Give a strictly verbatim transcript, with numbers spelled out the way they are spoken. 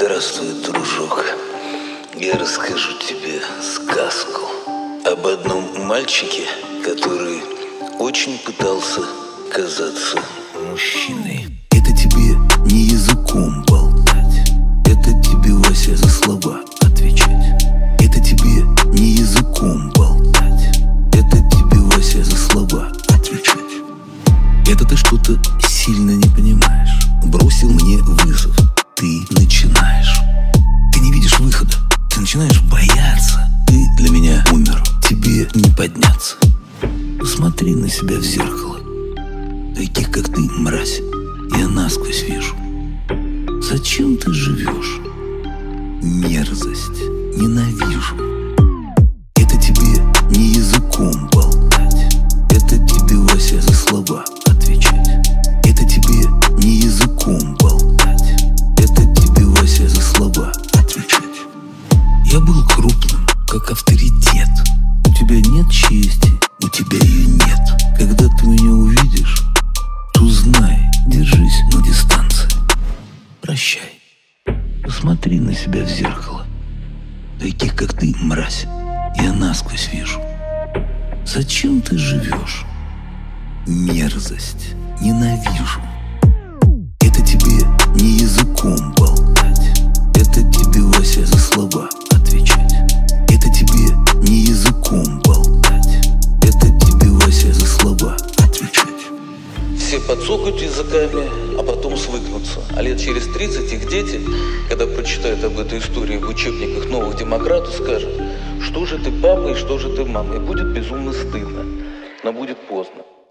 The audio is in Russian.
Здравствуй, дружок. Я расскажу тебе сказку об одном мальчике, который очень пытался казаться мужчиной. Это тебе не языком болтать, это тебе, Вася, за слова отвечать. Это тебе не языком болтать, это тебе, Вася, за слова отвечать. Это ты что-то сильно не понимаешь, бросил мне вызов, ты начинаешь. Ты не видишь выхода, ты начинаешь бояться. Ты для меня умер, тебе не подняться. Посмотри на себя в зеркало. Таких, как ты, мразь, я насквозь вижу. Зачем ты живешь? Мерзость, ненавижу. Это тебе не языком болтать, это тебе, Вася, за слова отвечать. Это тебе не языком болтать, это тебе, Вася, за слова отвечать. Я был крупным, как авторитет. У тебя нет чести, у тебя ее нет. Когда ты меня увидишь, то знай, держись на дистанции. Прощай. Посмотри на себя в зеркало. Таких, как ты, мразь, я насквозь вижу. Зачем ты живешь? Мерзость, ненавижу. Это тебе не языком болтать, это тебе, Вася, за слова отвечать. Это тебе не языком болтать, это тебе, Вася, за слова отвечать. Все подсокают языками, а потом свыкнутся. А лет через тридцать их дети, когда прочитают об этой истории в учебниках новых демократов, скажут: что же ты папа и что же ты мама. И будет безумно стыдно, но будет поздно.